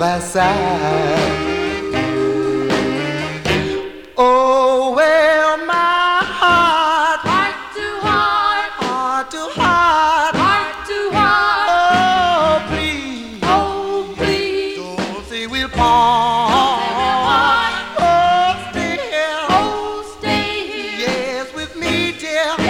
by side. Oh, well, my heart, Heart to heart, heart to heart, heart to heart. oh, please, Oh, please, don't say we'll part. part. Oh, stay here, oh, stay here. yes, with me, dear.